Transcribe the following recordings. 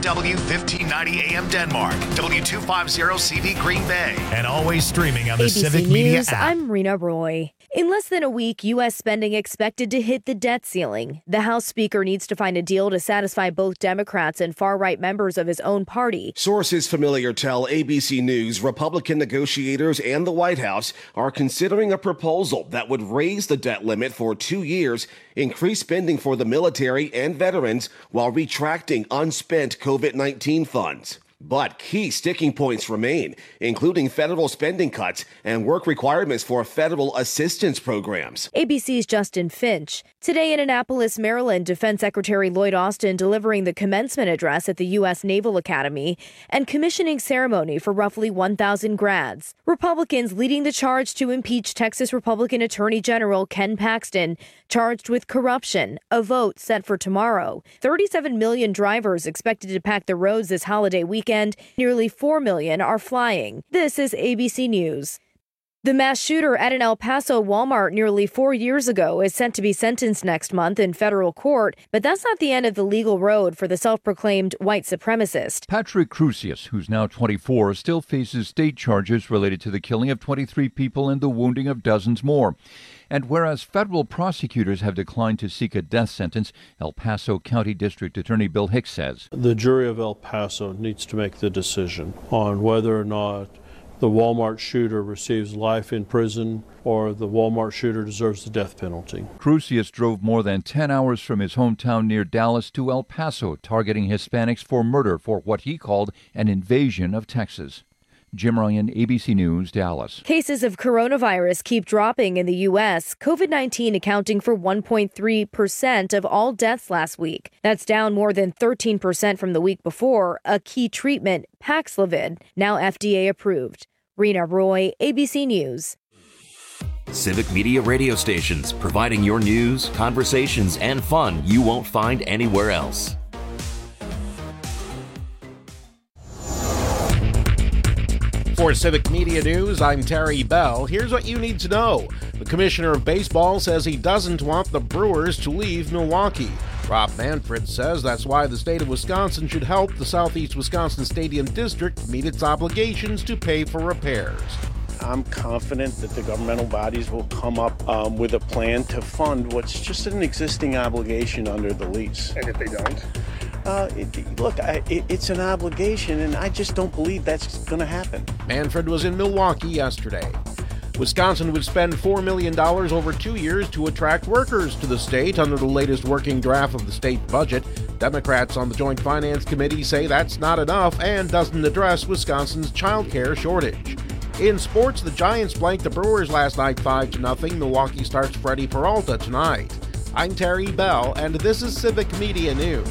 WGBW 1590 AM Denmark, W250CV Green Bay, and always streaming on the ABC Civic News, Media app. I'm Rena Roy. In less than a week, U.S. spending expected to hit the debt ceiling. The House Speaker needs to find a deal to satisfy both Democrats and far-right members of his own party. Sources familiar tell ABC News Republican negotiators and the White House are considering a proposal that would raise the debt limit for 2 years, increase spending for the military and veterans while retracting unspent COVID-19 funds. But key sticking points remain, including federal spending cuts and work requirements for federal assistance programs. ABC's Justin Finch. Today in Annapolis, Maryland, Defense Secretary Lloyd Austin delivering the commencement address at the U.S. Naval Academy and commissioning ceremony for roughly 1,000 grads. Republicans leading the charge to impeach Texas Republican Attorney General Ken Paxton, charged with corruption. A vote set for tomorrow. 37 million drivers expected to pack the roads this holiday weekend. Nearly 4 million are flying. This is ABC News. The mass shooter at an El Paso Walmart nearly 4 years ago is set to be sentenced next month in federal court, but that's not the end of the legal road for the self-proclaimed white supremacist. Patrick Crusius, who's now 24, still faces state charges related to the killing of 23 people and the wounding of dozens more. And whereas federal prosecutors have declined to seek a death sentence, El Paso County District Attorney Bill Hicks says the jury of El Paso needs to make the decision on whether or not the Walmart shooter receives life in prison or the Walmart shooter deserves the death penalty. Crusius drove more than 10 hours from his hometown near Dallas to El Paso, targeting Hispanics for murder for what he called an invasion of Texas. Jim Ryan, ABC News, Dallas. Cases of coronavirus keep dropping in the U.S., COVID-19 accounting for 1.3% of all deaths last week. That's down more than 13% from the week before. A key treatment, Paxlovid, now FDA approved. Rena Roy, ABC News. Civic Media radio stations, providing your news, conversations, and fun you won't find anywhere else. For Civic Media News, I'm Terry Bell. Here's what you need to know. The Commissioner of Baseball says he doesn't want the Brewers to leave Milwaukee. Rob Manfred says that's why the state of Wisconsin should help the Southeast Wisconsin Stadium District meet its obligations to pay for repairs. I'm confident that the governmental bodies will come up with a plan to fund what's just an existing obligation under the lease. And if they don't? It's an obligation, and I just don't believe that's going to happen. Manfred was in Milwaukee yesterday. Wisconsin would spend $4 million over 2 years to attract workers to the state under the latest working draft of the state budget. Democrats on the Joint Finance Committee say that's not enough and doesn't address Wisconsin's child care shortage. In sports, the Giants blanked the Brewers last night 5-0. Milwaukee starts Freddie Peralta tonight. I'm Terry Bell, and this is Civic Media News.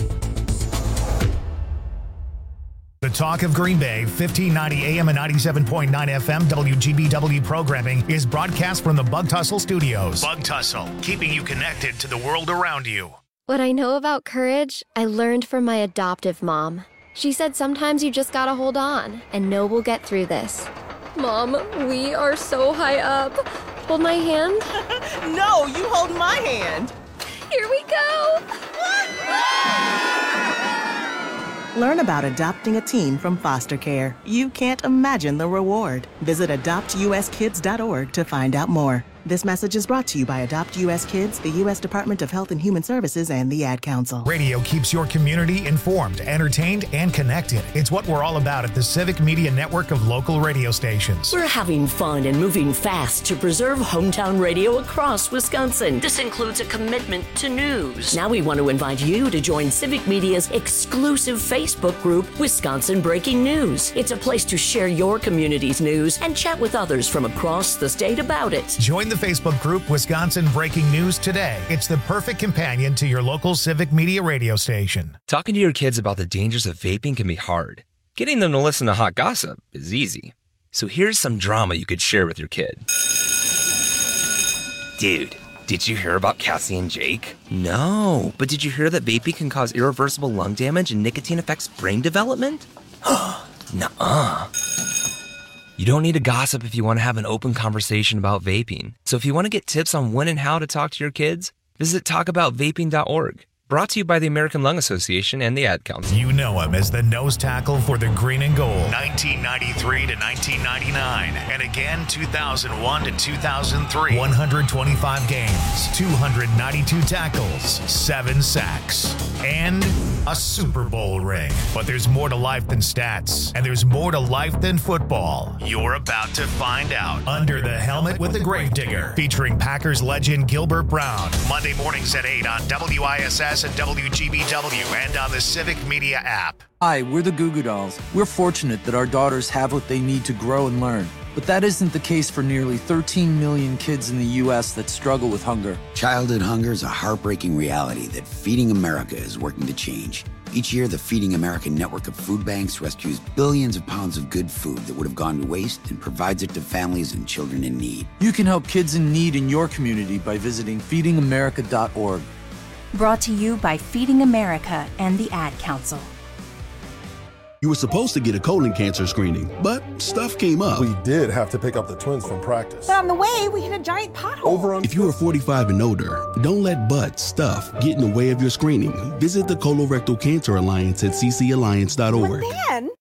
The Talk of Green Bay, 1590 AM and 97.9 FM WGBW programming is broadcast from the Bug Tussle Studios. Bug Tussle, keeping you connected to the world around you. What I know about courage, I learned from my adoptive mom. She said sometimes you just gotta hold on and know we'll get through this. Mom, we are so high up. Hold my hand. No, you hold my hand. Here we go. Learn about adopting a teen from foster care. You can't imagine the reward. Visit adoptuskids.org to find out more. This message is brought to you by Adopt U.S. Kids, the U.S. Department of Health and Human Services, and the Ad Council. Radio keeps your community informed, entertained, and connected. It's what we're all about at the Civic Media Network of local radio stations. We're having fun and moving fast to preserve hometown radio across Wisconsin. This includes a commitment to news. Now we want to invite you to join Civic Media's exclusive Facebook group, Wisconsin Breaking News. It's a place to share your community's news and chat with others from across the state about it. Join the Facebook group Wisconsin Breaking News today. It's the perfect companion to your local Civic Media radio station. Talking to your kids about the dangers of vaping can be hard. Getting them to listen to hot gossip is easy. So here's some drama you could share with your kid. Dude, did you hear about Cassie and Jake? No, but did you hear that vaping can cause irreversible lung damage and nicotine affects brain development? Nuh-uh. You don't need to gossip if you want to have an open conversation about vaping. So if you want to get tips on when and how to talk to your kids, visit talkaboutvaping.org. Brought to you by the American Lung Association and the Ad Council. You know him as the nose tackle for the Green and Gold, 1993 to 1999, and again 2001 to 2003. 125 games, 292 tackles, 7 sacks, and a Super Bowl ring. But there's more to life than stats, and there's more to life than football. You're about to find out. Under the Helmet with the Gravedigger, featuring Packers legend Gilbert Brown. Monday mornings at 8 on WISS and WGBW and on the Civic Media app. Hi, we're the Goo Goo Dolls. We're fortunate that our daughters have what they need to grow and learn. But that isn't the case for nearly 13 million kids in the U.S. that struggle with hunger. Childhood hunger is a heartbreaking reality that Feeding America is working to change. Each year, the Feeding America network of food banks rescues billions of pounds of good food that would have gone to waste and provides it to families and children in need. You can help kids in need in your community by visiting feedingamerica.org. Brought to you by Feeding America and the Ad Council. You were supposed to get a colon cancer screening, but stuff came up. We did have to pick up the twins from practice. But on the way, we hit a giant pothole. If you are 45 and older, don't let stuff get in the way of your screening. Visit the Colorectal Cancer Alliance at ccalliance.org. But then...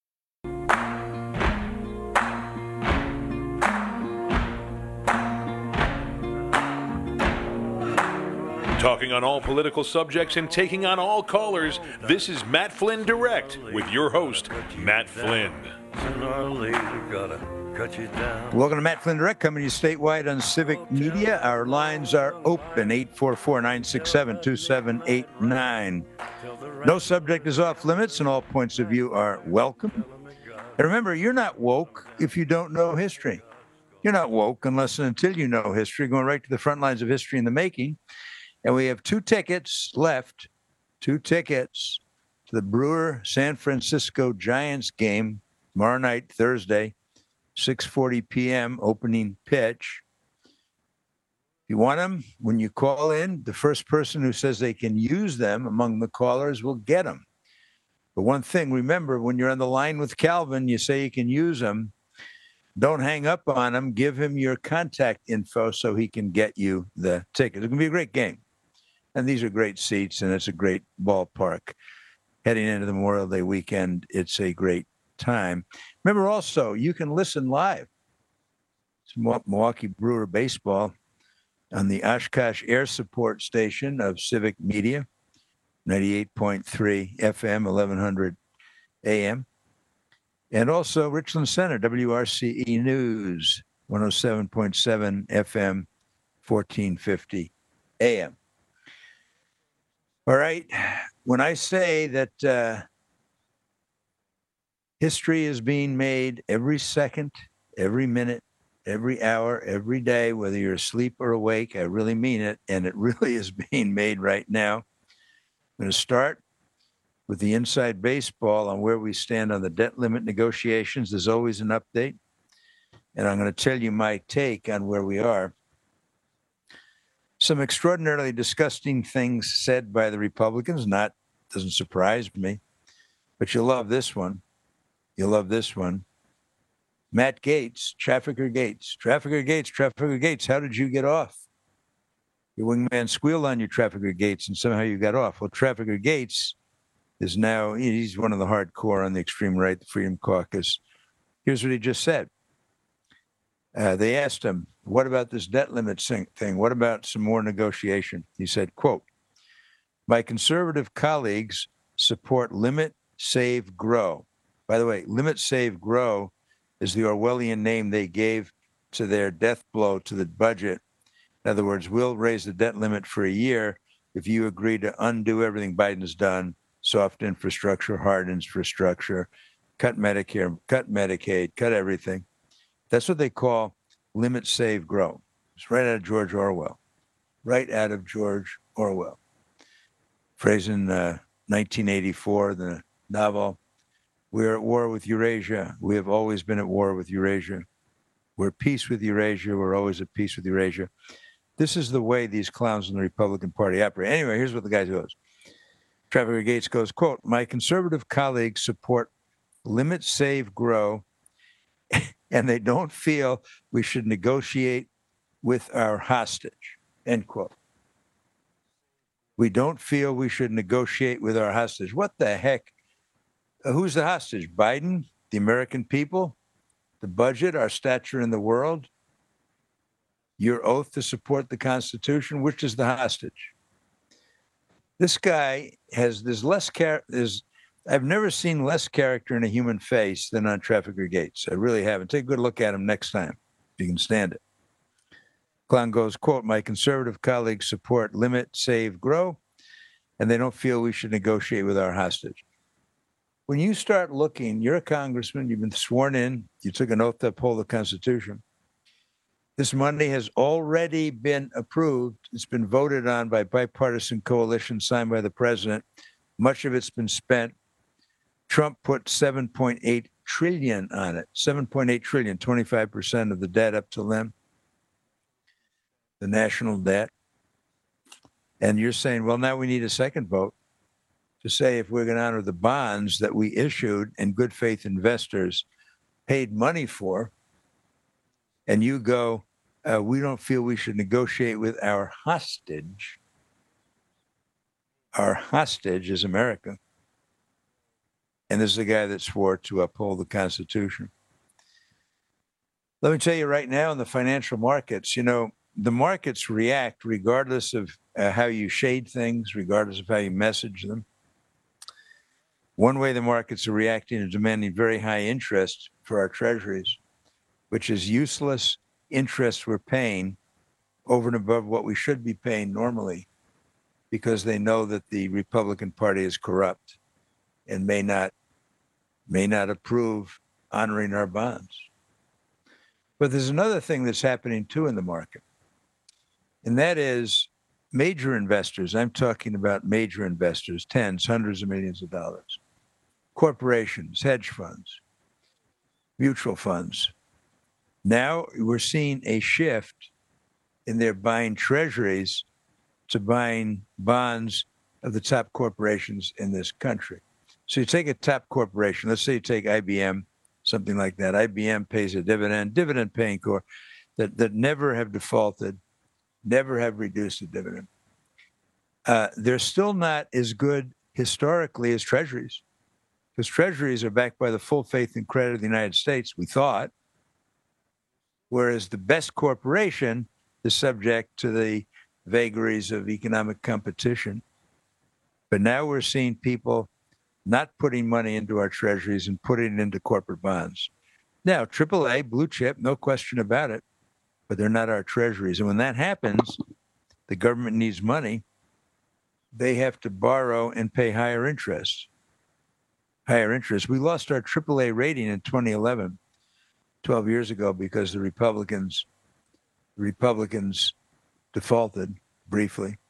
Talking on all political subjects and taking on all callers, this is Matt Flynn Direct with your host, Matt Flynn. Welcome to Matt Flynn Direct, coming to you statewide on Civic Media. Our lines are open, 844-967-2789. No subject is off limits, and all points of view are welcome. And remember, you're not woke if you don't know history. You're not woke unless and until you know history, going right to the front lines of history in the making. And we have 2 tickets left, 2 tickets to the Brewer San Francisco Giants game tomorrow night, Thursday, 6:40 p.m., opening pitch. If you want them, when you call in, the first person who says they can use them among the callers will get them. But one thing, remember, when you're on the line with Calvin, you say you can use them. Don't hang up on him. Give him your contact info so he can get you the ticket. It's going to be a great game. And these are great seats, and it's a great ballpark. Heading into the Memorial Day weekend, it's a great time. Remember also, you can listen live to Milwaukee Brewer baseball on the Oshkosh Air Support Station of Civic Media, 98.3 FM, 1100 AM. And also Richland Center, WRCE News, 107.7 FM, 1450 AM. All right. When I say that history is being made every second, every minute, every hour, every day, whether you're asleep or awake, I really mean it. And it really is being made right now. I'm going to start with the inside baseball on where we stand on the debt limit negotiations. There's always an update. And I'm going to tell you my take on where we are. Some extraordinarily disgusting things said by the Republicans. Doesn't surprise me. But you'll love this one. You'll love this one. Matt Gaetz, Trafficker Gaetz. Trafficker Gaetz, how did you get off? Your wingman squealed on you, Trafficker Gaetz, and somehow you got off. Well, Trafficker Gaetz is now, he's one of the hardcore on the extreme right, the Freedom Caucus. Here's what he just said. They asked him, what about this debt limit thing? What about some more negotiation? He said, quote, my conservative colleagues support limit, save, grow. By the way, limit, save, grow is the Orwellian name they gave to their death blow to the budget. In other words, we'll raise the debt limit for a year if you agree to undo everything Biden's done, soft infrastructure, hard infrastructure, cut Medicare, cut Medicaid, cut everything. That's what they call limit, save, grow. It's right out of George Orwell. Right out of George Orwell. Phrase in 1984, the novel, we're at war with Eurasia. We have always been at war with Eurasia. We're at peace with Eurasia. We're always at peace with Eurasia. This is the way these clowns in the Republican Party operate. Anyway, here's what the guy goes. Trafficker Gaetz goes, quote, my conservative colleagues support limit, save, grow, and they don't feel we should negotiate with our hostage, end quote. We don't feel we should negotiate with our hostage. What the heck? Who's the hostage? Biden? The American people? The budget? Our stature in the world? Your oath to support the Constitution? Which is the hostage? This guy has I've never seen less character in a human face than on Trafficker Gates. I really haven't. Take a good look at him next time, if you can stand it. Clown goes, quote, my conservative colleagues support limit, save, grow, and they don't feel we should negotiate with our hostage. When you start looking, you're a congressman, you've been sworn in, you took an oath to uphold the Constitution. This money has already been approved. It's been voted on by bipartisan coalition signed by the president. Much of it's been spent. Trump put $7.8 trillion on it. $7.8 trillion, 25% of the debt up to then, the national debt. And you're saying, well, now we need a second vote to say if we're going to honor the bonds that we issued and good faith investors paid money for. And you go, we don't feel we should negotiate with our hostage. Our hostage is America. And this is a guy that swore to uphold the Constitution. Let me tell you right now, in the financial markets, the markets react regardless of how you shade things, regardless of how you message them. One way the markets are reacting is demanding very high interest for our treasuries, which is useless interest we're paying over and above what we should be paying normally, because they know that the Republican Party is corrupt and may not approve honoring our bonds. But there's another thing that's happening too in the market, and that is major investors. I'm talking about major investors, tens, hundreds of millions of dollars, corporations, hedge funds, mutual funds. Now we're seeing a shift in their buying treasuries to buying bonds of the top corporations in this country. So you take a top corporation, let's say you take IBM, something like that. IBM pays a dividend paying corp that never have defaulted, never have reduced a dividend. They're still not as good historically as treasuries, because treasuries are backed by the full faith and credit of the United States, we thought, whereas the best corporation is subject to the vagaries of economic competition. But now we're seeing people not putting money into our treasuries and putting it into corporate bonds. Now, AAA, blue chip, no question about it, but they're not our treasuries. And when that happens, the government needs money. They have to borrow and pay higher interest. Higher interest. We lost our AAA rating in 2011. 12 years ago, because the Republicans defaulted briefly.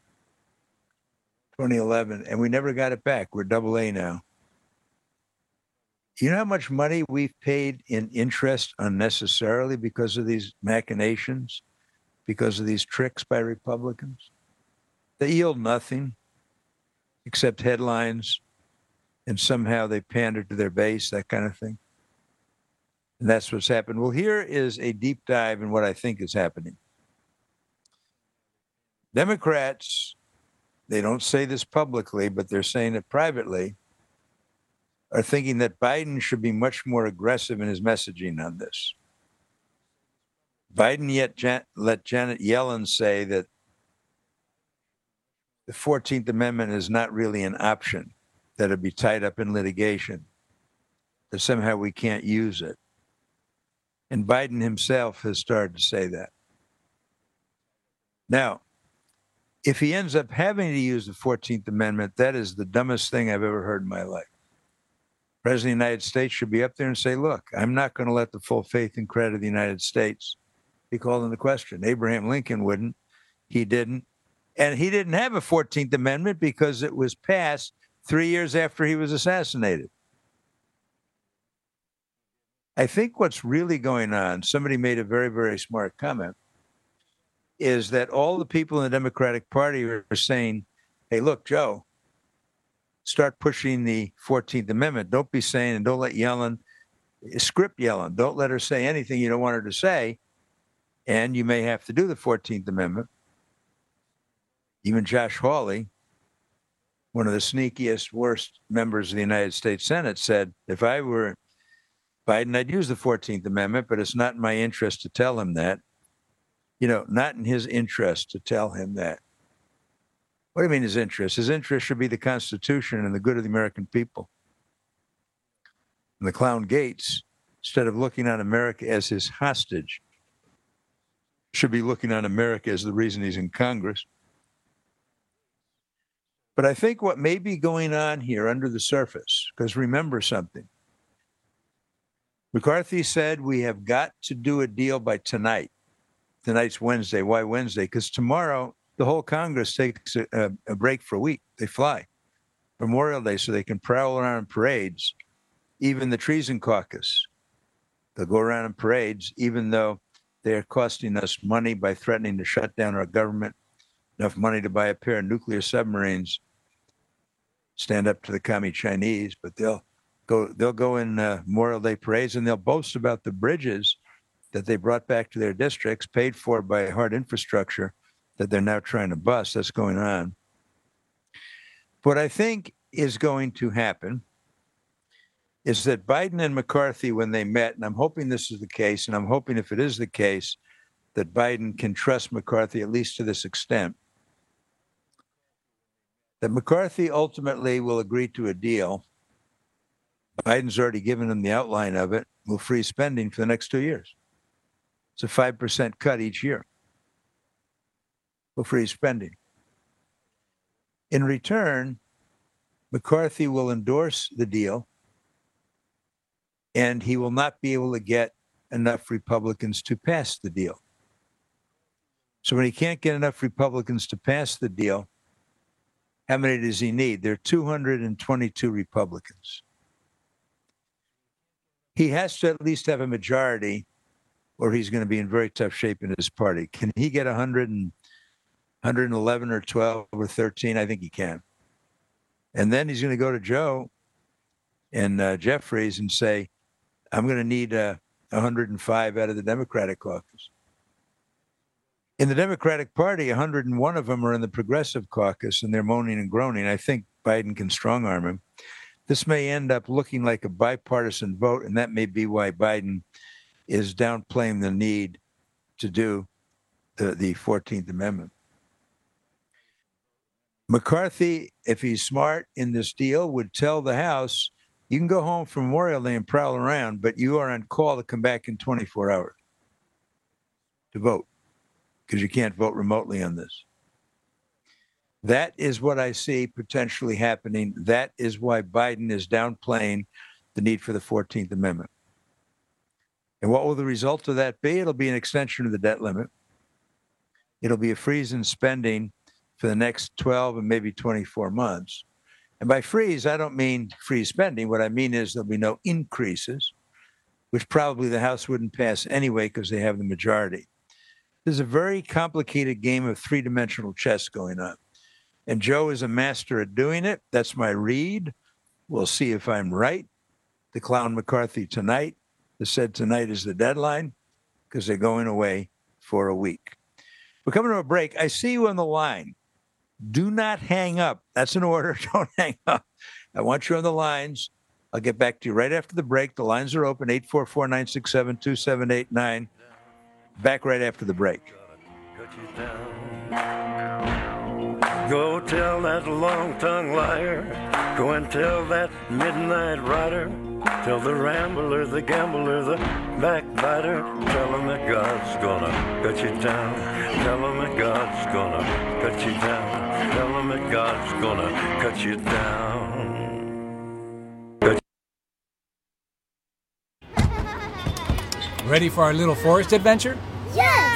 2011, and we never got it back. We're AA now. You know how much money we've paid in interest unnecessarily because of these machinations, because of these tricks by Republicans? They yield nothing except headlines, and somehow they pander to their base, that kind of thing. And that's what's happened. Well, here is a deep dive in what I think is happening. Democrats, they don't say this publicly, but they're saying it privately, are thinking that Biden should be much more aggressive in his messaging on this. Biden let Janet Yellen say that the 14th Amendment is not really an option, that it'd be tied up in litigation, that somehow we can't use it. And Biden himself has started to say that. Now, if he ends up having to use the 14th Amendment, that is the dumbest thing I've ever heard in my life. The President of the United States should be up there and say, look, I'm not going to let the full faith and credit of the United States be called into question. Abraham Lincoln wouldn't. He didn't. And he didn't have a 14th Amendment because it was passed 3 years after he was assassinated. I think what's really going on, somebody made a very, very smart comment, is that all the people in the Democratic Party are saying, hey, look, Joe, start pushing the 14th Amendment. Don't be saying, and don't let Yellen, script Yellen. Don't let her say anything you don't want her to say. And you may have to do the 14th Amendment. Even Josh Hawley one of the sneakiest, worst members of the United States Senate, said, if I were Biden, I'd use the 14th Amendment, but it's not in my interest to tell him that. Not in his interest to tell him that. What do you mean his interest? His interest should be the Constitution and the good of the American people. And the clown Gates, instead of looking on America as his hostage, should be looking on America as the reason he's in Congress. But I think what may be going on here under the surface, because remember something, McCarthy said we have got to do a deal by tonight. Tonight's Wednesday. Why Wednesday? Because tomorrow the whole Congress takes a break for a week. They fly Memorial Day so they can prowl around in parades. Even the Treason Caucus, they'll go around in parades, even though they're costing us money by threatening to shut down our government, enough money to buy a pair of nuclear submarines, stand up to the commie Chinese, but they'll go in Memorial Day parades, and they'll boast about the bridges that they brought back to their districts, paid for by hard infrastructure that they're now trying to bust. That's going on. What I think is going to happen is that Biden and McCarthy, when they met, and I'm hoping this is the case, and I'm hoping if it is the case, that Biden can trust McCarthy at least to this extent, that McCarthy ultimately will agree to a deal. Biden's already given him the outline of it, will freeze spending for the next 2 years. It's a 5% cut each year. Will freeze spending. In return, McCarthy will endorse the deal, and he will not be able to get enough Republicans to pass the deal. So when he can't get enough Republicans to pass the deal, how many does he need? There are 222 Republicans. He has to at least have a majority, or he's going to be in very tough shape in his party. Can he get 111 or 12 or 13? I think he can. And then he's going to go to Joe and Jeffries and say, I'm going to need 105 out of the Democratic caucus. In the Democratic Party, 101 of them are in the Progressive Caucus, and they're moaning and groaning. I think Biden can strong-arm him. This may end up looking like a bipartisan vote, and that may be why Biden is downplaying the need to do the 14th Amendment. McCarthy, if he's smart in this deal, would tell the House, you can go home from Memorial Day and prowl around, but you are on call to come back in 24 hours to vote, because you can't vote remotely on this. That is what I see potentially happening. That is why Biden is downplaying the need for the 14th Amendment. And what will the result of that be? It'll be an extension of the debt limit. It'll be a freeze in spending for the next 12 and maybe 24 months. And by freeze, I don't mean freeze spending. What I mean is there'll be no increases, which probably the House wouldn't pass anyway because they have the majority. There's a very complicated game of three-dimensional chess going on. And Joe is a master at doing it. That's my read. We'll see if I'm right. The clown McCarthy tonight has said tonight is the deadline because they're going away for a week. We're coming to a break. I see you on the line. Do not hang up. That's an order. Don't hang up. I want you on the lines. I'll get back to you right after the break. The lines are open, 844-967-2789. Back right after the break. Go tell that long-tongued liar. Go and tell that midnight rider. Tell the rambler, the gambler, the backbiter. Tell him that God's gonna cut you down. Tell him that God's gonna cut you down. Tell him that God's gonna cut you down. Ready for our little forest adventure? Yes!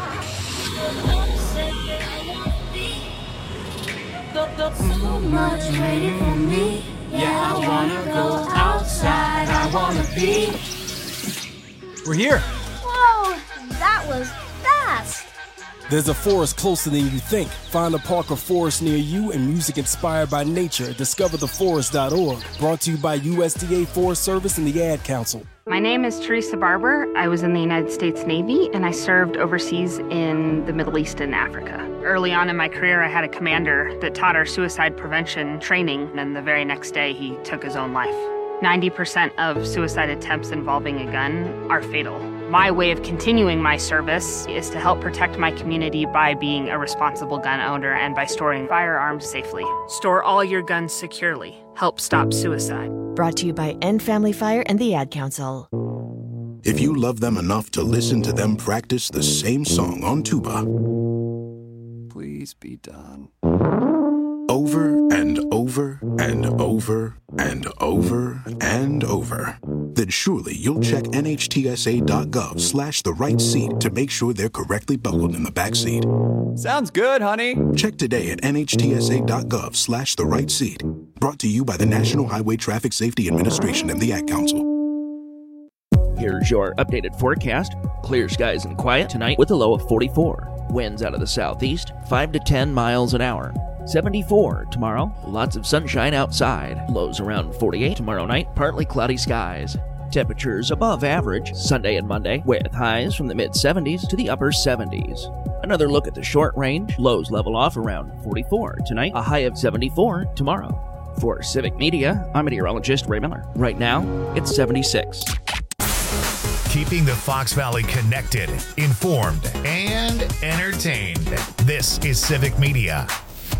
So much waiting for me. Yeah, I wanna go outside. I wanna be. We're here. Whoa, that was fast. There's a forest closer than you think. Find a park or forest near you and music inspired by nature. DiscoverTheForest.org. Brought to you by USDA Forest Service and the Ad Council. My name is Teresa Barber. I was in the United States Navy and I served overseas in the Middle East and Africa. Early on in my career, I had a commander that taught our suicide prevention training, and the very next day, he took his own life. 90% of suicide attempts involving a gun are fatal. My way of continuing my service is to help protect my community by being a responsible gun owner and by storing firearms safely. Store all your guns securely. Help stop suicide. Brought to you by End Family Fire and the Ad Council. If you love them enough to listen to them practice the same song on tuba, please be done. Over and over and over and over and over, then surely you'll check NHTSA.gov/the right seat to make sure they're correctly buckled in the back seat. Sounds good, honey. Check today at NHTSA.gov/the right seat. Brought to you by the National Highway Traffic Safety Administration and the Ad Council. Here's your updated forecast. Clear skies and quiet tonight with a low of 44. Winds out of the southeast, 5 to 10 miles an hour. 74 tomorrow. Lots of sunshine outside. Lows around 48 tomorrow night. Partly cloudy skies. Temperatures above average Sunday and Monday, with highs from the mid-70s to the upper 70s. Another look at the short range. Lows level off around 44 tonight. A high of 74 tomorrow. For Civic Media, I'm meteorologist Ray Miller. Right now, it's 76. Keeping the Fox Valley connected, informed, and entertained. This is Civic Media.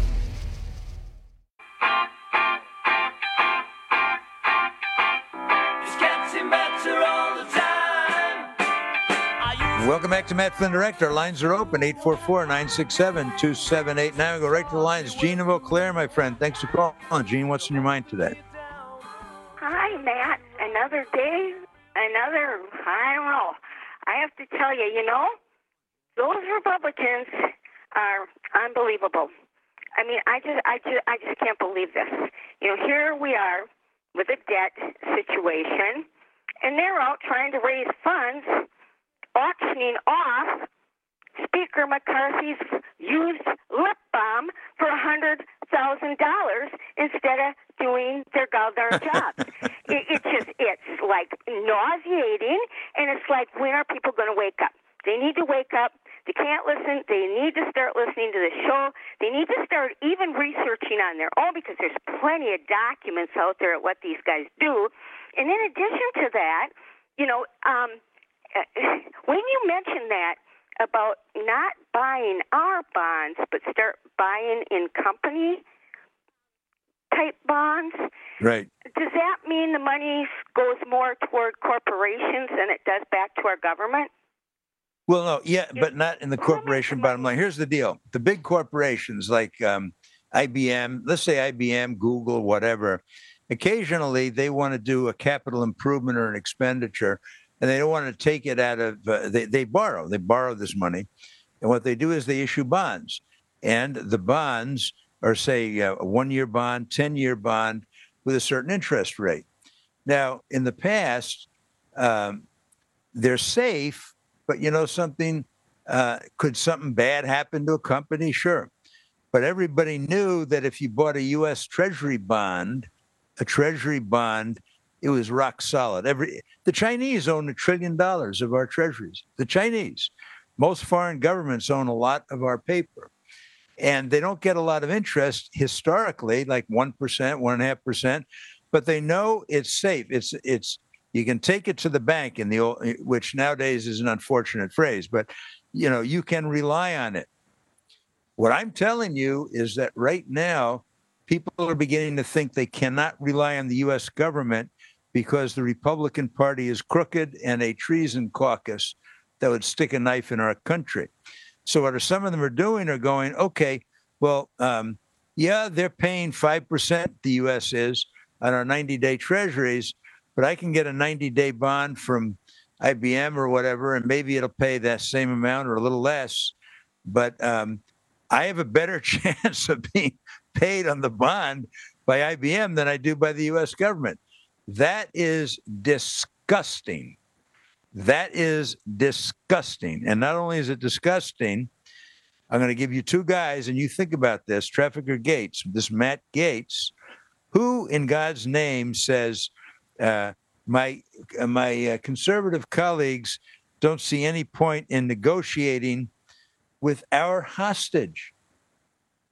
Welcome back to Matt Flynn Direct. Our lines are open, 844-967-2789. We'll go right to the lines. Gene of Eau Claire, my friend. Thanks for calling. Gene, what's in your mind today? Hi, Matt. Another day, I don't know. I have to tell you, those Republicans are unbelievable. I mean, I just can't believe this. Here we are with a debt situation, and they're out trying to raise funds, auctioning off Speaker McCarthy's used lip balm for $100,000 instead of doing their goddamn jobs. It's like nauseating, and it's like, when are people going to wake up? They need to wake up. They can't listen. They need to start listening to the show. They need to start even researching on their own, because there's plenty of documents out there at what these guys do. And in addition to that, when you mention that about not buying our bonds, but start buying in company type bonds, right? Does that mean the money goes more toward corporations than it does back to our government? Well, no, yeah, but not in the corporation bottom line. Here's the deal. The big corporations like IBM, let's say IBM, Google, whatever, occasionally they want to do a capital improvement or an expenditure, and they don't want to take it out of, they borrow this money. And what they do is they issue bonds. And the bonds are, say, a 1-year bond, 10-year bond with a certain interest rate. Now, in the past, they're safe, but something, could something bad happen to a company? Sure. But everybody knew that if you bought a U.S. Treasury bond, it was rock solid. The Chinese own $1 trillion of our treasuries. The Chinese. Most foreign governments own a lot of our paper. And they don't get a lot of interest historically, like 1%, 1.5%, but they know it's safe. It's you can take it to the bank in the old, which nowadays is an unfortunate phrase, but you can rely on it. What I'm telling you is that right now, people are beginning to think they cannot rely on the U.S. government because the Republican Party is crooked and a treason caucus that would stick a knife in our country. So what some of them are doing are going, okay, well, they're paying 5%, the U.S. is, on our 90-day treasuries, but I can get a 90-day bond from IBM or whatever, and maybe it'll pay that same amount or a little less. But I have a better chance of being paid on the bond by IBM than I do by the U.S. government. That is disgusting. That is disgusting. And not only is it disgusting, I'm going to give you two guys, and you think about this, Trafficker Gates, this Matt Gaetz, who in God's name says, my conservative colleagues don't see any point in negotiating with our hostage.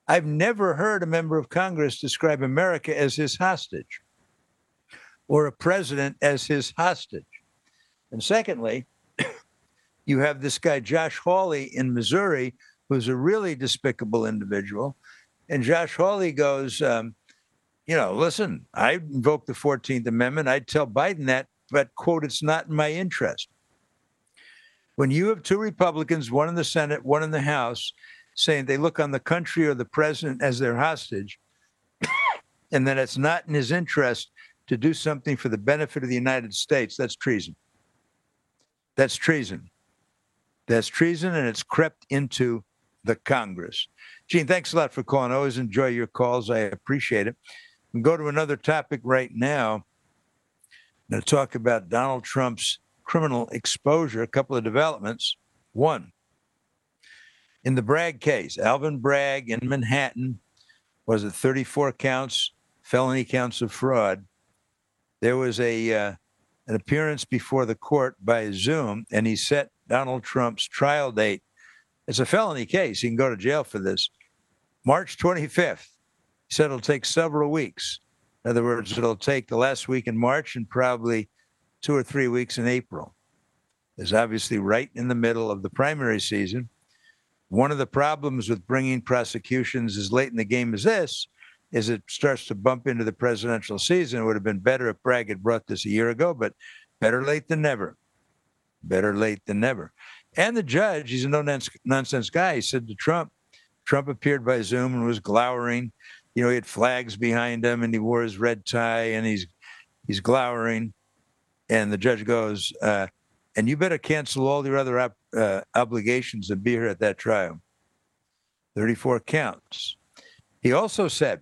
I've never heard a member of Congress describe America as his hostage or a president as his hostage. And secondly, you have this guy, Josh Hawley in Missouri, who's a really despicable individual. And Josh Hawley goes, listen, I invoked the 14th Amendment. I'd tell Biden that, but, quote, it's not in my interest. When you have two Republicans, one in the Senate, one in the House, saying they look on the country or the president as their hostage, and that it's not in his interest to do something for the benefit of the United States, that's treason. That's treason. That's treason, and it's crept into the Congress. Gene, thanks a lot for calling. I always enjoy your calls. I appreciate it. We'll go to another topic right now. I'm going to talk about Donald Trump's criminal exposure, a couple of developments. One, in the Bragg case, Alvin Bragg in Manhattan, was it 34 counts, felony counts of fraud. There was an appearance before the court by Zoom, and he set Donald Trump's trial date. It's a felony case. He can go to jail for this. March 25th. He said it'll take several weeks. In other words, it'll take the last week in March and probably 2 or 3 weeks in April. It's obviously right in the middle of the primary season. One of the problems with bringing prosecutions as late in the game as this is it starts to bump into the presidential season. It would have been better if Bragg had brought this a year ago, but better late than never. Better late than never. And the judge, he's a no-nonsense guy. He said to Trump appeared by Zoom and was glowering. He had flags behind him, and he wore his red tie, and he's glowering. And the judge goes, and you better cancel all your other obligations and be here at that trial. 34 counts. He also said,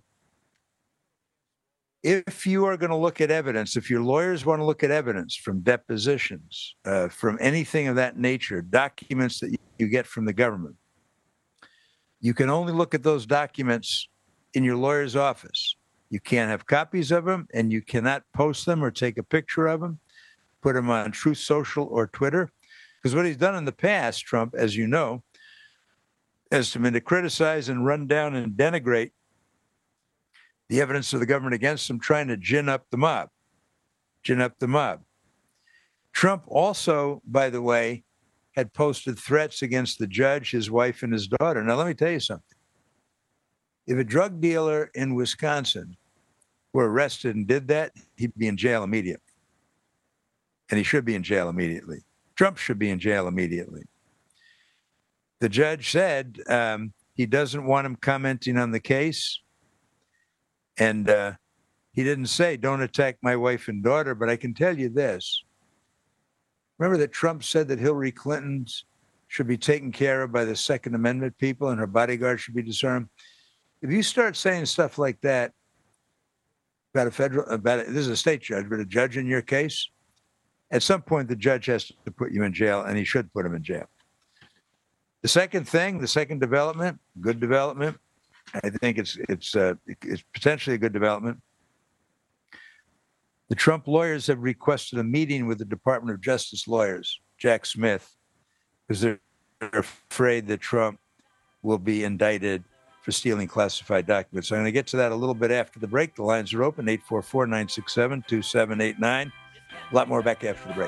if you are going to look at evidence, if your lawyers want to look at evidence from depositions, from anything of that nature, documents that you get from the government, you can only look at those documents in your lawyer's office. You can't have copies of them, and you cannot post them or take a picture of them, put them on Truth Social or Twitter. Because what he's done in the past, Trump, as you know, has been to criticize and run down and denigrate the evidence of the government against him, trying to gin up the mob. Trump also, by the way, had posted threats against the judge, his wife, and his daughter. Now, let me tell you something. If a drug dealer in Wisconsin were arrested and did that, he'd be in jail immediately. And he should be in jail immediately. Trump should be in jail immediately. The judge said he doesn't want him commenting on the case. And he didn't say, don't attack my wife and daughter, but I can tell you this. Remember that Trump said that Hillary Clinton should be taken care of by the Second Amendment people and her bodyguard should be disarmed? If you start saying stuff like that about this is a state judge, but a judge in your case, at some point the judge has to put you in jail, and he should put him in jail. The second development, good development, I think it's potentially a good development. The Trump lawyers have requested a meeting with the Department of Justice lawyers, Jack Smith, because they're afraid that Trump will be indicted for stealing classified documents. So I'm going to get to that a little bit after the break. The lines are open, 844-967-2789. A lot more back after the break.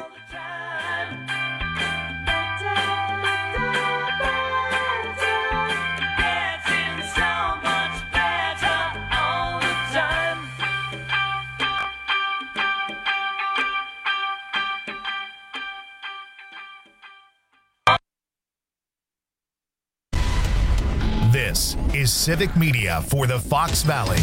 This is Civic Media for the Fox Valley.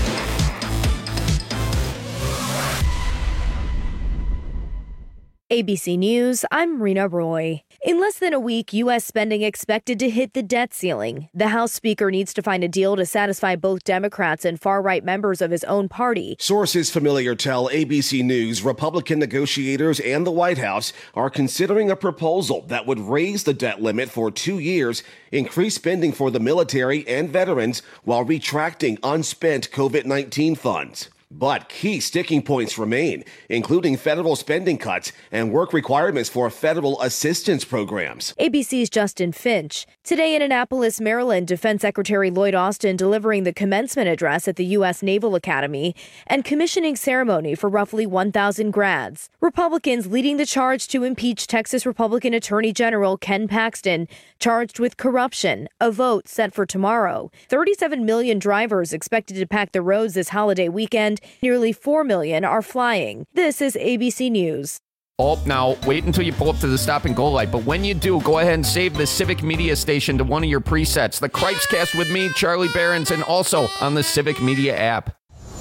ABC News, I'm Rena Roy. In less than a week, U.S. spending expected to hit the debt ceiling. The House Speaker needs to find a deal to satisfy both Democrats and far-right members of his own party. Sources familiar tell ABC News Republican negotiators and the White House are considering a proposal that would raise the debt limit for 2 years, increase spending for the military and veterans, while retracting unspent COVID-19 funds. But key sticking points remain, including federal spending cuts and work requirements for federal assistance programs. ABC's Justin Finch. Today in Annapolis, Maryland, Defense Secretary Lloyd Austin delivering the commencement address at the U.S. Naval Academy and commissioning ceremony for roughly 1,000 grads. Republicans leading the charge to impeach Texas Republican Attorney General Ken Paxton, charged with corruption, a vote set for tomorrow. 37 million drivers expected to pack the roads this holiday weekend. Nearly 4 million are flying. This is ABC News. Oh, now, wait until you pull up to the stop and go light. But when you do, go ahead and save the Civic Media Station to one of your presets. The Cripescast with me, Charlie Behrens, and also on the Civic Media app.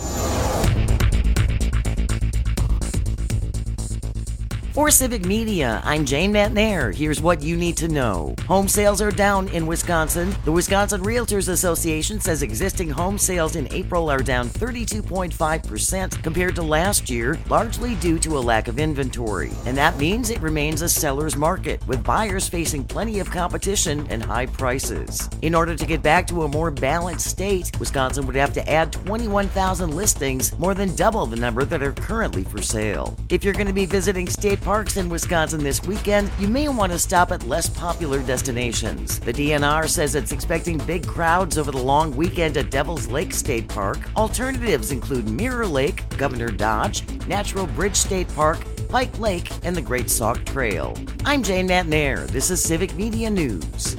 For Civic Media, I'm Jane Matnair. Here's what you need to know. Home sales are down in Wisconsin. The Wisconsin Realtors Association says existing home sales in April are down 32.5% compared to last year, largely due to a lack of inventory. And that means it remains a seller's market, with buyers facing plenty of competition and high prices. In order to get back to a more balanced state, Wisconsin would have to add 21,000 listings, more than double the number that are currently for sale. If you're going to be visiting state parks in Wisconsin this weekend, you may want to stop at less popular destinations. The DNR says it's expecting big crowds over the long weekend at Devil's Lake State Park. Alternatives include Mirror Lake, Governor Dodge, Natural Bridge State Park, Pike Lake, and the Great Sauk Trail. I'm Jane Matnair. This is Civic Media News.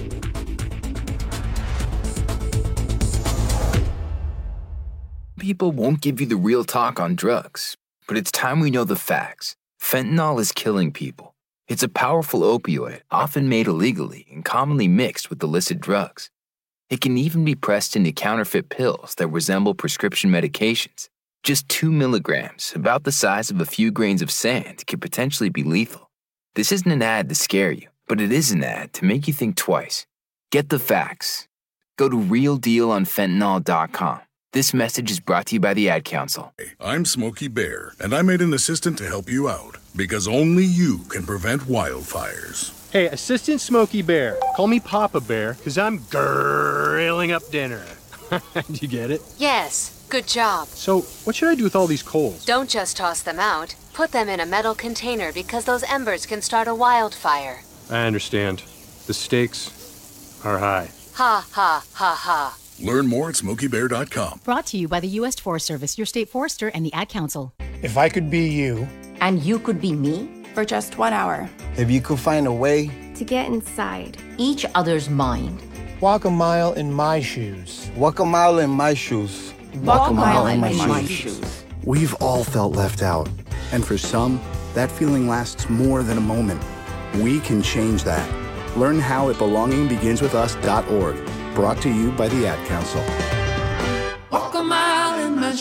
People won't give you the real talk on drugs, but it's time we know the facts. Fentanyl is killing people. It's a powerful opioid, often made illegally and commonly mixed with illicit drugs. It can even be pressed into counterfeit pills that resemble prescription medications. Just 2 milligrams, about the size of a few grains of sand, could potentially be lethal. This isn't an ad to scare you, but it is an ad to make you think twice. Get the facts. Go to realdealonfentanyl.com. This message is brought to you by the Ad Council. I'm Smokey Bear, and I made an assistant to help you out, because only you can prevent wildfires. Hey, Assistant Smokey Bear, call me Papa Bear, because I'm grilling up dinner. You get it? Yes, good job. So, what should I do with all these coals? Don't just toss them out. Put them in a metal container because those embers can start a wildfire. I understand. The stakes are high. Ha, ha, ha, ha. Learn more at SmokeyBear.com. Brought to you by the U.S. Forest Service, your state forester, and the Ad Council. If I could be you. And you could be me? For just 1 hour. If you could find a way. To get inside each other's mind. Walk a mile in my shoes. Walk a mile in my shoes. Walk a mile in my shoes. We've all felt left out. And for some, that feeling lasts more than a moment. We can change that. Learn how at belongingbeginswithus.org. Brought to you by the Ad Council. Walk a mile in my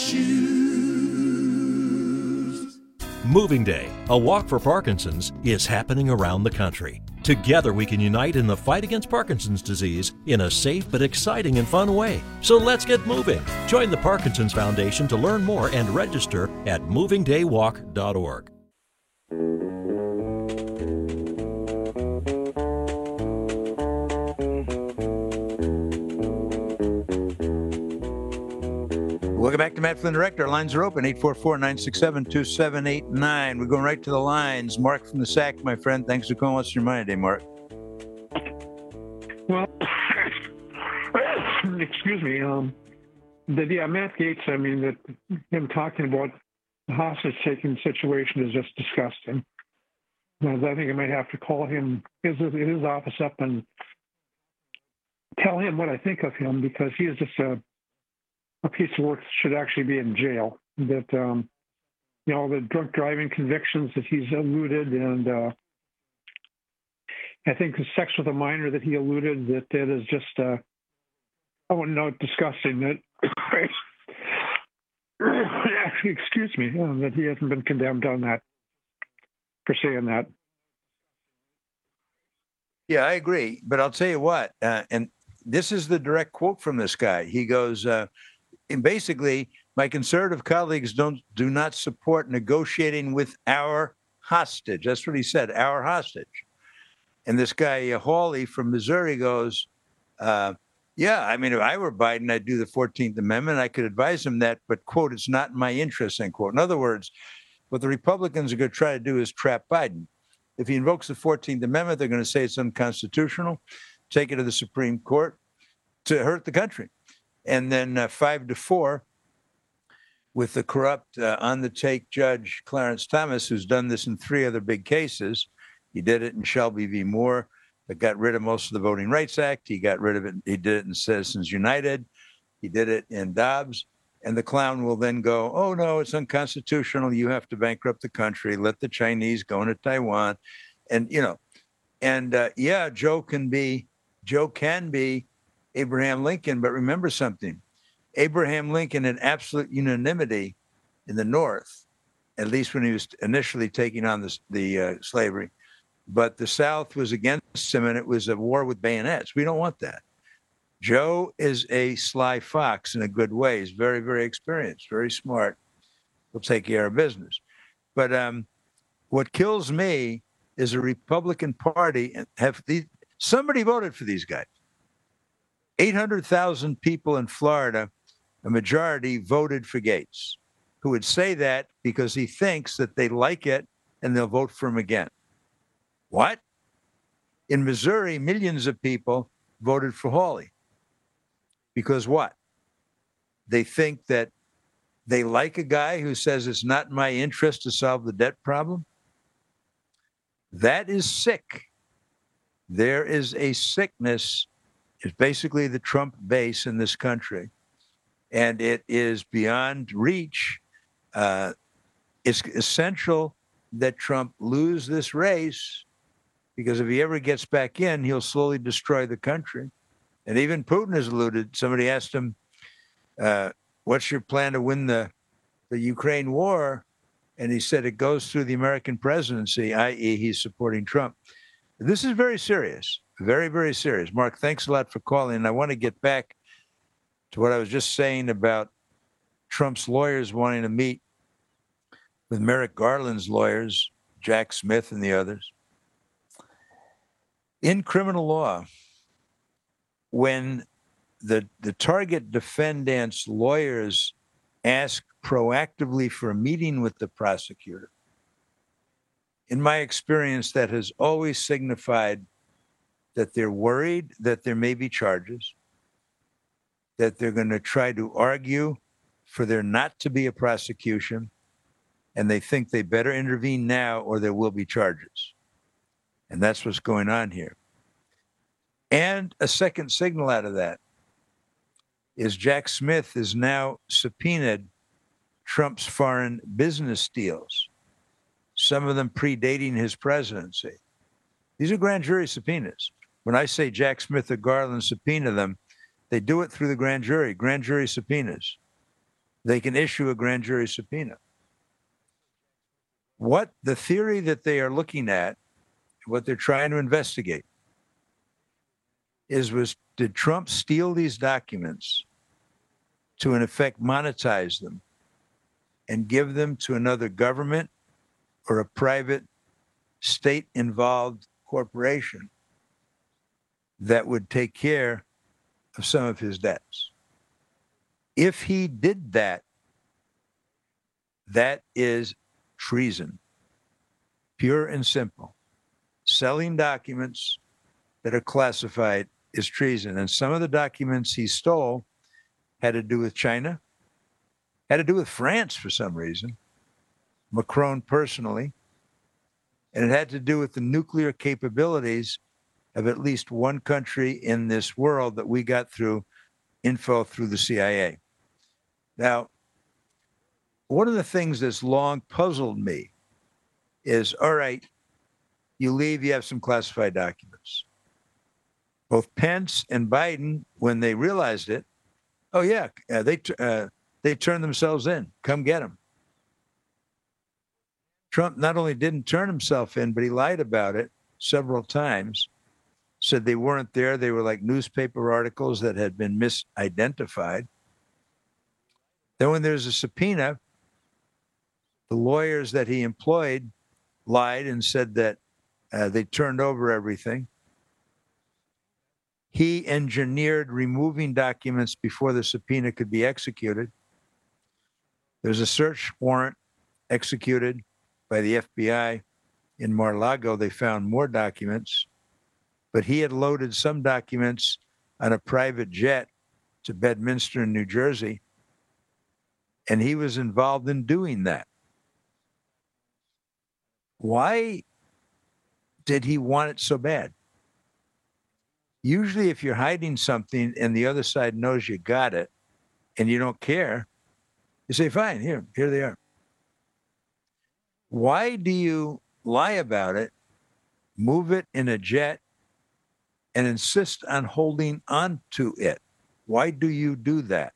shoes. Moving Day, a walk for Parkinson's, is happening around the country. Together we can unite in the fight against Parkinson's disease in a safe but exciting and fun way. So let's get moving. Join the Parkinson's Foundation to learn more and register at movingdaywalk.org. Welcome back to Matt Flynn Direct. Our lines are open, 844-967-2789. We're going right to the lines. Mark from the SAC, my friend. Thanks for calling. What's your mind today, Mark? Well, excuse me. Matt Gaetz, him talking about the hostage-taking situation is just disgusting. I think I might have to call him, his office up and tell him what I think of him, because he is just a piece of work that should actually be in jail. That, the drunk driving convictions that he's eluded, and I think the sex with a minor that he eluded, that is just, disgusting. That, excuse me, that he hasn't been condemned on that, for saying that. Yeah, I agree. But I'll tell you what, and this is the direct quote from this guy. He goes, and basically, my conservative colleagues do not support negotiating with our hostage. That's what he said, our hostage. And this guy, Hawley from Missouri, goes, Yeah, I mean, if I were Biden, I'd do the 14th Amendment. I could advise him that, but, quote, it's not in my interest, end quote. In other words, what the Republicans are going to try to do is trap Biden. If he invokes the 14th Amendment, they're going to say it's unconstitutional, take it to the Supreme Court to hurt the country. And then 5-4 with the corrupt on-the-take Judge Clarence Thomas, who's done this in 3 other big cases. He did it in Shelby v. Moore, that got rid of most of the Voting Rights Act. He got rid of it. He did it in Citizens United. He did it in Dobbs. And the clown will then go, oh, no, it's unconstitutional. You have to bankrupt the country. Let the Chinese go into Taiwan. And, yeah, Joe can be Abraham Lincoln. But remember something. Abraham Lincoln had absolute unanimity in the North, at least when he was initially taking on the slavery. But the South was against him, and it was a war with bayonets. We don't want that. Joe is a sly fox in a good way. He's very, very experienced, very smart. He'll take care of business. But what kills me is a Republican Party. Somebody voted for these guys. 800,000 people in Florida, a majority voted for Gates, who would say that because he thinks that they like it and they'll vote for him again. What? In Missouri, millions of people voted for Hawley. Because what? They think that they like a guy who says it's not in my interest to solve the debt problem? That is sick. There is a sickness. It's basically the Trump base in this country. And it is beyond reach. It's essential that Trump lose this race, because if he ever gets back in, he'll slowly destroy the country. And even Putin has alluded. Somebody asked him, what's your plan to win the Ukraine war? And he said it goes through the American presidency, i.e. he's supporting Trump. This is very serious, very, very serious. Mark, thanks a lot for calling. I want to get back to what I was just saying about Trump's lawyers wanting to meet with Merrick Garland's lawyers, Jack Smith and the others. In criminal law, when the target defendant's lawyers ask proactively for a meeting with the prosecutor, in my experience, that has always signified that they're worried that there may be charges, that they're going to try to argue for there not to be a prosecution, and they think they better intervene now or there will be charges. And that's what's going on here. And a second signal out of that is Jack Smith is now subpoenaed Trump's foreign business deals, some of them predating his presidency. These are grand jury subpoenas. When I say Jack Smith or Garland subpoena them, they do it through the grand jury subpoenas. They can issue a grand jury subpoena. What the theory that they are looking at, what they're trying to investigate, did Trump steal these documents to, in effect, monetize them and give them to another government or a private state-involved corporation that would take care of some of his debts? If he did that, that is treason, pure and simple. Selling documents that are classified is treason. And some of the documents he stole had to do with China, had to do with France for some reason, Macron personally, and it had to do with the nuclear capabilities of at least one country in this world that we got through info through the CIA. Now, one of the things that's long puzzled me is, all right, you leave, you have some classified documents. Both Pence and Biden, when they realized it, oh yeah, they turned themselves in. Come get them. Trump not only didn't turn himself in, but he lied about it several times, said they weren't there. They were like newspaper articles that had been misidentified. Then when there's a subpoena, the lawyers that he employed lied and said that they turned over everything. He engineered removing documents before the subpoena could be executed. There's a search warrant executed by the FBI in Mar-a-Lago. They found more documents, but he had loaded some documents on a private jet to Bedminster in New Jersey, and he was involved in doing that. Why did he want it so bad? Usually if you're hiding something and the other side knows you got it and you don't care, you say, fine, here they are. Why do you lie about it, move it in a jet, and insist on holding on to it? Why do you do that?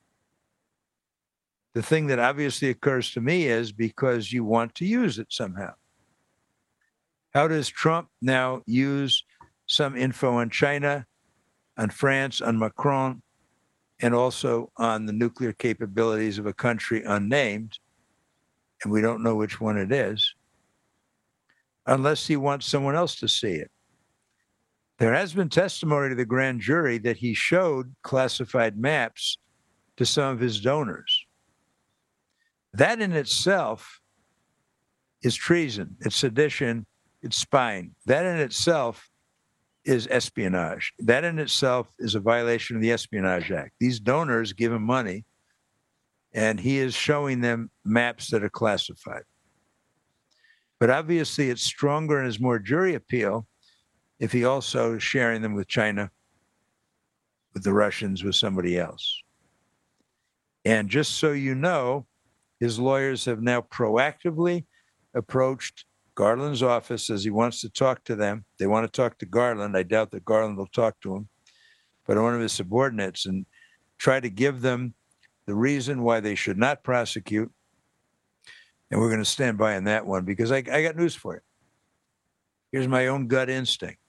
The thing that obviously occurs to me is because you want to use it somehow. How does Trump now use some info on China, on France, on Macron, and also on the nuclear capabilities of a country unnamed, and we don't know which one it is, unless he wants someone else to see it? There has been testimony to the grand jury that he showed classified maps to some of his donors. That in itself is treason, it's sedition, it's spying. That in itself is espionage. That in itself is a violation of the Espionage Act. These donors give him money, and he is showing them maps that are classified. But obviously it's stronger and has more jury appeal if he also is sharing them with China, with the Russians, with somebody else. And just so you know, his lawyers have now proactively approached Garland's office as he wants to talk to them. They want to talk to Garland. I doubt that Garland will talk to him, but one of his subordinates, and try to give them the reason why they should not prosecute. And we're going to stand by on that one because I got news for you. Here's my own gut instinct.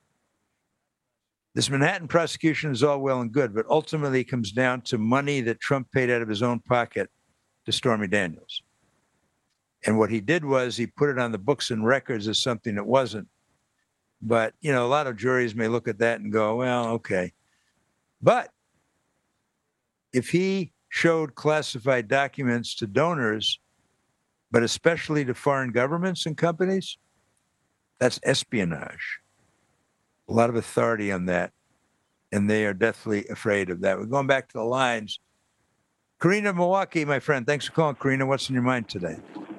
This Manhattan prosecution is all well and good, but ultimately it comes down to money that Trump paid out of his own pocket to Stormy Daniels. And what he did was he put it on the books and records as something it wasn't. But, you know, a lot of juries may look at that and go, well, okay. But if he showed classified documents to donors, but especially to foreign governments and companies, that's espionage. A lot of authority on that. And they are deathly afraid of that. We're going back to the lines. Karina, Milwaukee, my friend. Thanks for calling, Karina. What's in your mind today?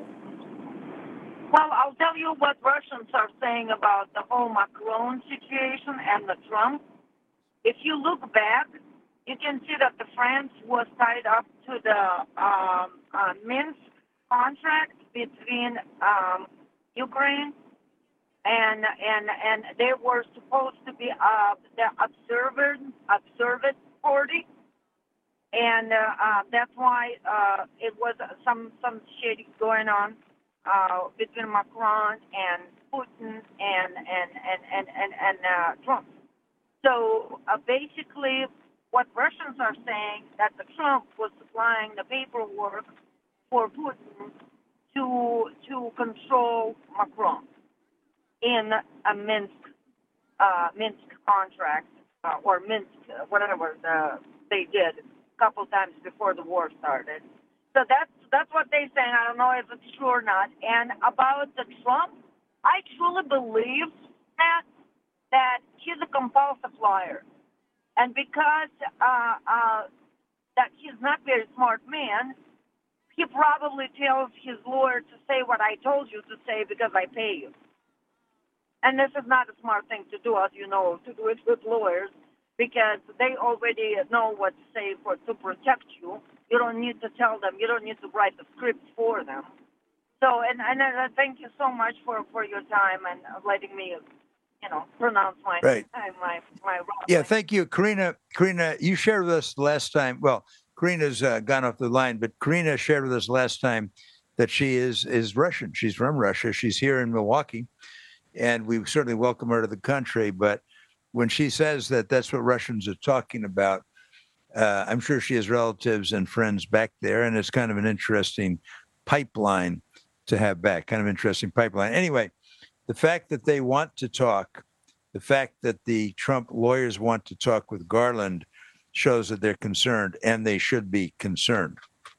Well, I'll tell you what Russians are saying about the whole Macron situation and the Trump. If you look back, you can see that the France was tied up to the Minsk contract between Ukraine and they were supposed to be the observant party, and that's why it was some shady going on between Macron and Putin and Trump. So basically, what Russians are saying that the Trump was supplying the paperwork for Putin to control Macron in a Minsk contract or Minsk whatever they did a couple times before the war started. So that's what they're saying. I don't know if it's true or not. And about the Trump, I truly believe that he's a compulsive liar. And because that he's not a very smart man, he probably tells his lawyer to say what I told you to say because I pay you. And this is not a smart thing to do, as you know, to do it with lawyers, because they already know what to say to protect you. You don't need to tell them. You don't need to write the script for them. So, and thank you so much for your time and letting me, pronounce my right. my Yeah, thank you, Karina. Karina, you shared with us last time. Well, Karina's gone off the line, but Karina shared with us last time that she is Russian. She's from Russia. She's here in Milwaukee, and we certainly welcome her to the country. But when she says that that's what Russians are talking about, I'm sure she has relatives and friends back there, and it's kind of an interesting pipeline to have back, kind of interesting pipeline. Anyway, the fact that they want to talk The fact that the Trump lawyers want to talk with Garland shows that they're concerned, and they should be concerned.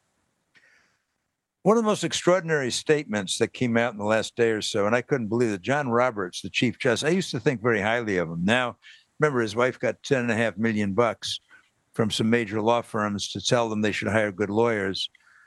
One of the most extraordinary statements that came out in the last day or so, and I couldn't believe it, John Roberts, the Chief Justice, I used to think very highly of him. Now, remember, his wife got $10.5 million from some major law firms to tell them they should hire good lawyers.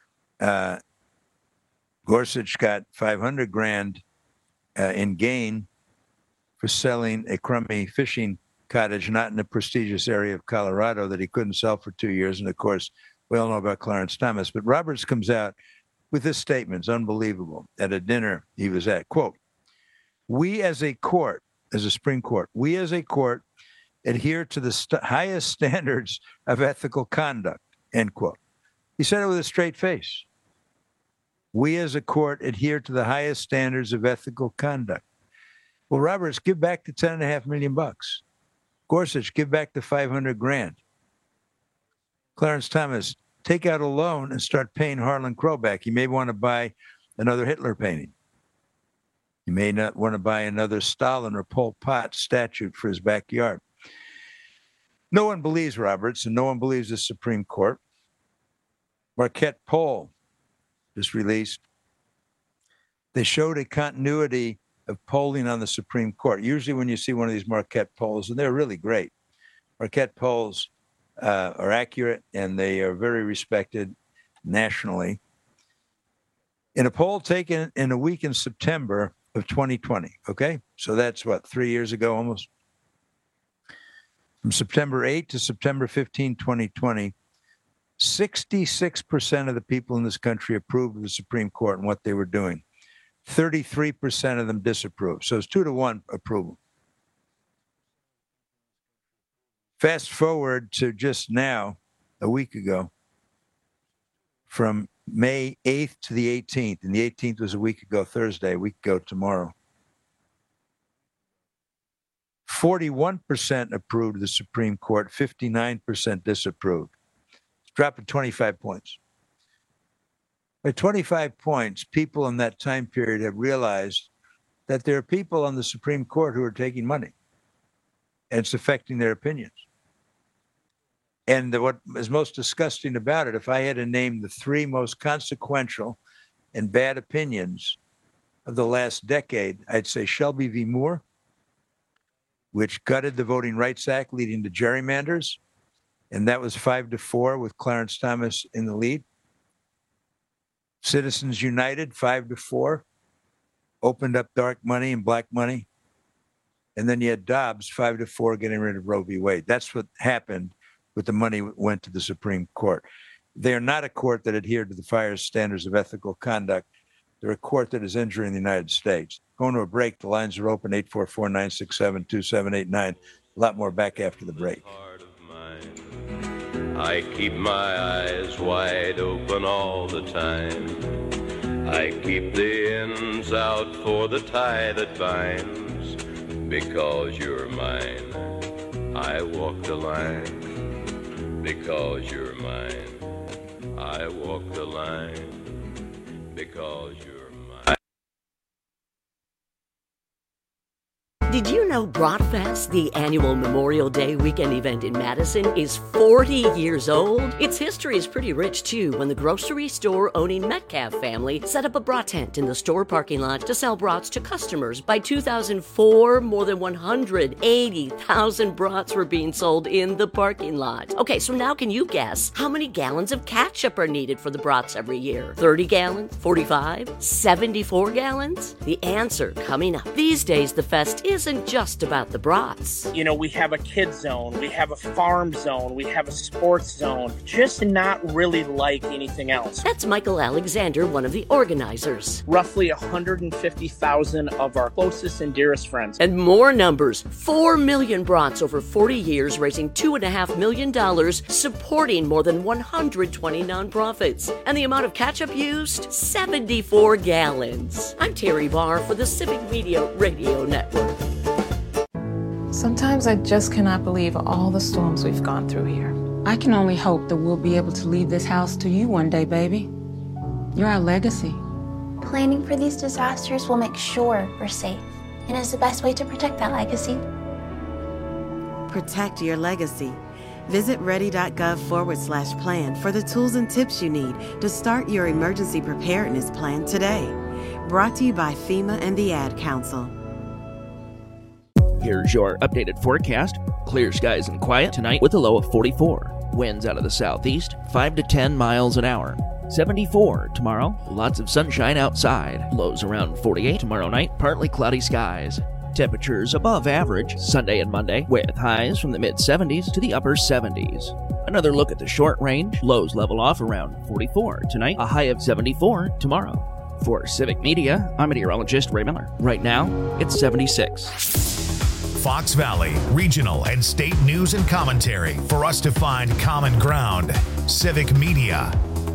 Gorsuch got $500,000 in gain for selling a crummy fishing cottage, not in a prestigious area of Colorado, that he couldn't sell for 2 years. And of course, we all know about Clarence Thomas. But Roberts comes out with this statement. It's unbelievable. At a dinner he was at, quote, "We as a court, as a Supreme Court, we as a court adhere to the highest standards of ethical conduct," end quote. He said it with a straight face. We as a court adhere to the highest standards of ethical conduct. Well, Roberts, give back the $10.5 million. Gorsuch, give back the $500,000. Clarence Thomas, take out a loan and start paying Harlan Crow back. He may want to buy another Hitler painting. He may not want to buy another Stalin or Pol Pot statue for his backyard. No one believes Roberts, and no one believes the Supreme Court. Marquette poll just released. They showed a continuity of polling on the Supreme Court. Usually when you see one of these Marquette polls, and they're really great, Marquette polls are accurate and they are very respected nationally. In a poll taken in a week in September of 2020, okay? So that's what, 3 years ago almost? From September 8 to September 15, 2020, 66% of the people in this country approved of the Supreme Court and what they were doing. 33% of them disapproved. So it's 2-1 approval. Fast forward to just now, a week ago, from May 8th to the 18th, and the 18th was a week ago Thursday, a week ago tomorrow. 41% approved of the Supreme Court, 59% disapproved. It's dropped to 25 points. At 25 points, people in that time period have realized that there are people on the Supreme Court who are taking money, and it's affecting their opinions. And what is most disgusting about it, if I had to name the three most consequential and bad opinions of the last decade, I'd say Shelby v. Moore, which gutted the Voting Rights Act, leading to gerrymanders, and that was 5-4 with Clarence Thomas in the lead. Citizens United, 5-4, opened up dark money and black money. And then you had Dobbs, 5-4, getting rid of Roe v. Wade. That's what happened with the money that went to the Supreme Court. They are not a court that adhered to the highest standards of ethical conduct. They're a court that is injuring the United States. Going to a break. The lines are open, 844-967-2789. A lot more back after the break. I keep my eyes wide open all the time. I keep the ends out for the tie that binds. Because you're mine, I walk the line. Because you're mine, I walk the line. Because you're mine. Did you know Bratfest, the annual Memorial Day weekend event in Madison, is 40 years old? Its history is pretty rich, too, when the grocery store-owning Metcalf family set up a brat tent in the store parking lot to sell brats to customers. By 2004, more than 180,000 brats were being sold in the parking lot. Okay, so now can you guess how many gallons of ketchup are needed for the brats every year? 30 gallons? 45? 74 gallons? The answer coming up. These days, the fest isn't just about the brats. You know, we have a kids zone, we have a farm zone, we have a sports zone, just not really like anything else. That's Michael Alexander, one of the organizers. Roughly 150,000 of our closest and dearest friends. And more numbers, 4 million brats over 40 years, raising $2.5 million, supporting more than 120 nonprofits. And the amount of ketchup used? 74 gallons. I'm Terry Barr for the Civic Media Radio Network. Sometimes I just cannot believe all the storms we've gone through here. I can only hope that we'll be able to leave this house to you one day, baby. You're our legacy. Planning for these disasters will make sure we're safe, and is the best way to protect that legacy. protect your legacy. Visit ready.gov/plan for the tools and tips you need to start your emergency preparedness plan today. Brought to you by FEMA and the Ad Council. Here's your updated forecast. Clear skies and quiet tonight with a low of 44. Winds out of the southeast, 5 to 10 miles an hour. 74 tomorrow. Lots of sunshine outside. Lows around 48 tomorrow night. Partly cloudy skies. Temperatures above average Sunday and Monday, with highs from the mid-70s to the upper 70s. Another look at the short range. Lows level off around 44 tonight. A high of 74 tomorrow. For Civic Media, I'm meteorologist Ray Miller. Right now, it's 76. Fox Valley, regional and state news and commentary for us to find common ground. Civic Media.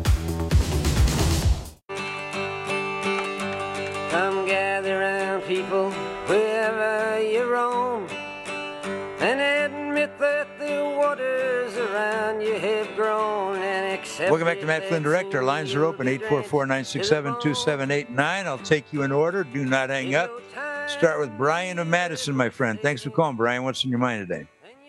Come gather round, people, wherever you roam, and admit that the waters around you have grown and accept. Welcome back to Matt Flynn Direct. Our lines are open, 844-967-2789. I'll take you in order. Do not hang up. Start with Brian of Madison, my friend. Thanks for calling, Brian. What's in your mind today?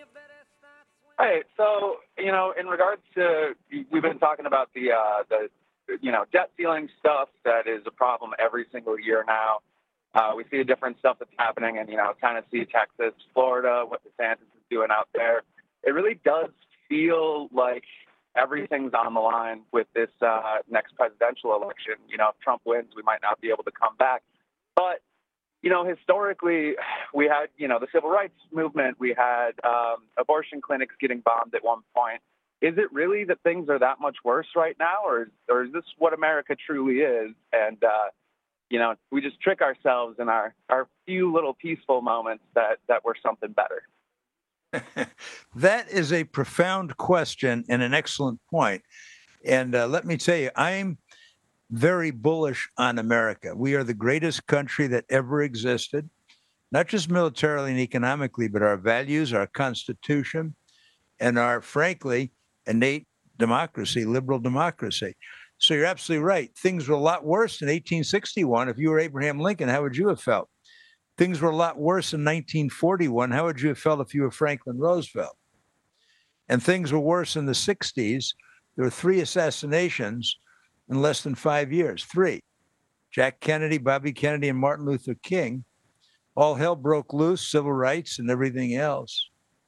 Hey, so, in regards to, we've been talking about the debt ceiling stuff that is a problem every single year now. We see the different stuff that's happening in, Tennessee, Texas, Florida, what DeSantis is doing out there. It really does feel like everything's on the line with this next presidential election. If Trump wins, we might not be able to come back. But, historically, we had, the civil rights movement. We had abortion clinics getting bombed at one point. Is it really that things are that much worse right now, or is this what America truly is? And, we just trick ourselves in our few little peaceful moments that we're something better. That is a profound question and an excellent point. And let me tell you, I'm very bullish on America. We are the greatest country that ever existed, not just militarily and economically, but our values, our Constitution, and our, frankly, innate democracy, liberal democracy. So you're absolutely right. Things were a lot worse in 1861. If you were Abraham Lincoln, how would you have felt? Things were a lot worse in 1941. How would you have felt if you were Franklin Roosevelt? And things were worse in the 60s. There were 3 assassinations in less than 5 years. 3. Jack Kennedy, Bobby Kennedy, and Martin Luther King. All hell broke loose, civil rights and everything else.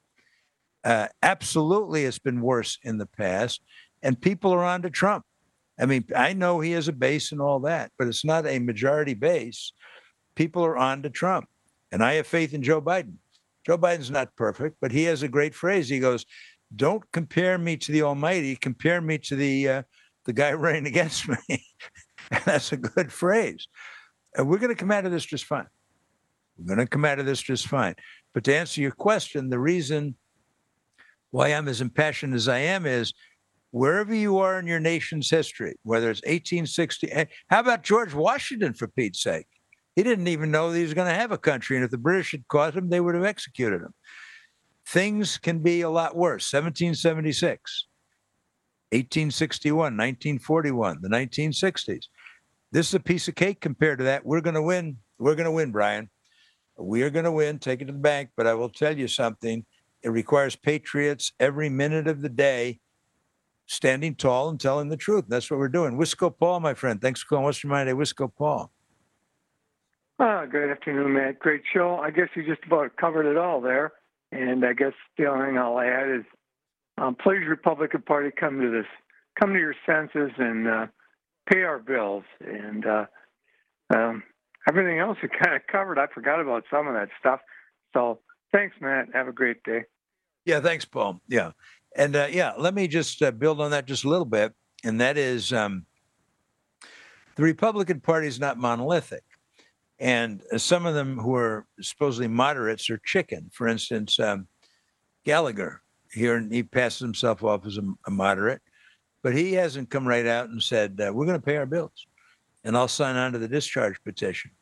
Absolutely, it's been worse in the past. And people are on to Trump. I mean, I know he has a base and all that, but it's not a majority base. People are on to Trump. And I have faith in Joe Biden. Joe Biden's not perfect, but he has a great phrase. He goes, don't compare me to the Almighty. Compare me to the guy running against me. And that's a good phrase. We're going to come out of this just fine. We're going to come out of this just fine. But to answer your question, the reason why I'm as impassioned as I am is wherever you are in your nation's history, whether it's 1860, how about George Washington, for Pete's sake? He didn't even know that he was going to have a country. And if the British had caught him, they would have executed him. Things can be a lot worse. 1776, 1861, 1941, the 1960s. This is a piece of cake compared to that. We're going to win. We're going to win, Brian. We are going to win. Take it to the bank. But I will tell you something. It requires patriots every minute of the day standing tall and telling the truth. That's what we're doing. Wisco Paul, my friend. Thanks for calling. What's your mind today? Wisco Paul. Good afternoon, Matt. Great show. I guess you just about covered it all there. And I guess the only thing I'll add is please, Republican Party, come to your senses and pay our bills. And everything else you kind of covered. I forgot about some of that stuff. So thanks, Matt. Have a great day. Yeah, thanks, Paul. Yeah. And let me just build on that just a little bit. And that is the Republican Party is not monolithic. And some of them who are supposedly moderates are chicken. For instance, Gallagher here, he passes himself off as a moderate, but he hasn't come right out and said, we're going to pay our bills and I'll sign on to the discharge petition.